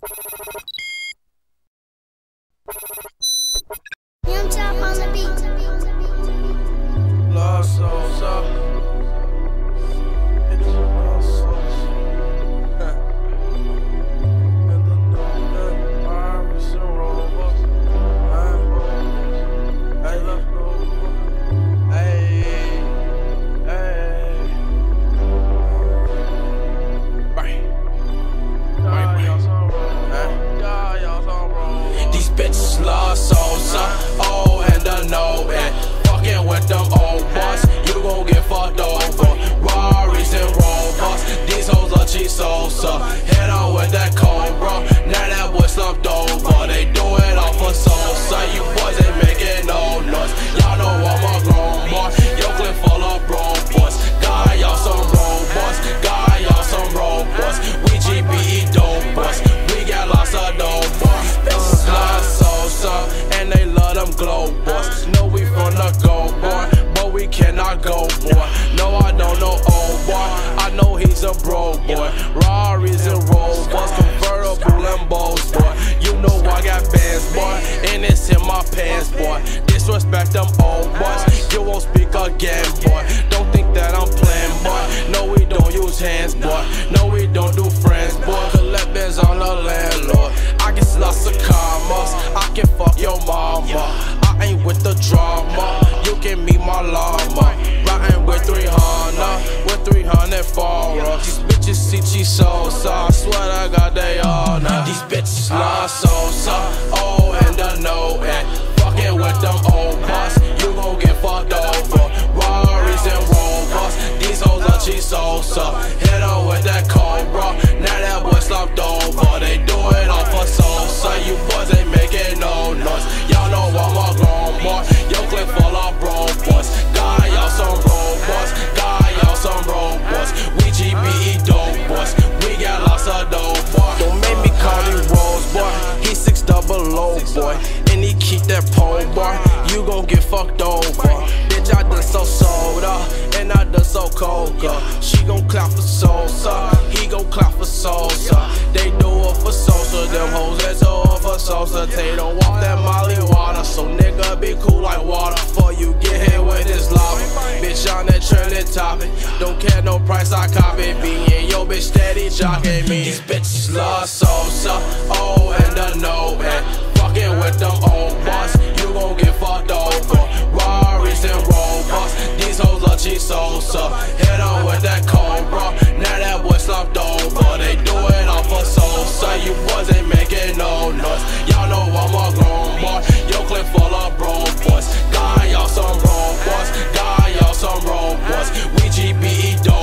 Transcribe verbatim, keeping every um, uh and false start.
Young Chop on the beat. Lost souls up. It's lost souls. And the new Iris and Rovers. Hey, hey, hey. Right. These bitches love salsa, oh and the no and fucking with them old boys, you gon' get fucked over. Rarries and Rovers, these hoes are cheap salsa. Head on with that Cobra, now that boy slumped over. They do it all for salsa, you boys ain't making no noise. Y'all know I'm a grown boy, yo clip full of bro boys. Got y'all some robots, got y'all some robots. We G B E dope boys, we got lots of dope boys. Salsa, and they love them glow boys. Know we from the go boy, but we cannot go boy. No, I don't know old boy, I know he's a bro boy. Rarries and Rovers, convertible Lambos boy. You know I got bands boy, and it's in my pants boy. Disrespect them old boys, you won't speak again boy. Don't think that I'm playing boy. No, we don't use hands boy. No, we don't do friends boy. Collect bands on the landlord. I get lots of commas, I can fuck your mama. I ain't with the drama, you can meet my llama. Riding with three hundred, with three hundred followers. These bitches see cheese Sosa, I swear I got they all now. These bitches love Sosa, oh and the no and fucking with them old boys, you gon' get fucked over. Rarries and Rovers, these hoes are cheese Sosa. Hit on with that Cobra, now that boy slumped over. They do it all for Sosa, you boys ain't making no noise. Y'all know I'm a grown boy, yo clip full of bro boys. Got y'all some robots, got y'all some robots. We G B E dope boys, we got lots of dope boys. Don't make me call him Rose boy, he six double low boy, and he keep that pole boy. You gon' get fucked over. Bitch, I done so soda, and I done so coca. She gon' clap for Sosa, he gon' clap for Sosa. They do it for Sosa, them hoes that do it for Sosa. They don't want that Molly water, so nigga be cool like water. Before you get hit with this lava, bitch on that trending topic. Don't care no price, I copy me and yo bitch steady jocking me. These bitches love Sosa, oh and the no and fucking with them old boys, you gon' get fucked over. Rarries and Rovers, these hoes are cheap Sosa. Head on with that Cobra, now that boy slumped over. They do it all for Sosa, you boys ain't making no noise. Y'all know I'm a grown boy, yo clip full of bro boys. Got y'all some robots, got y'all some robots. We G B E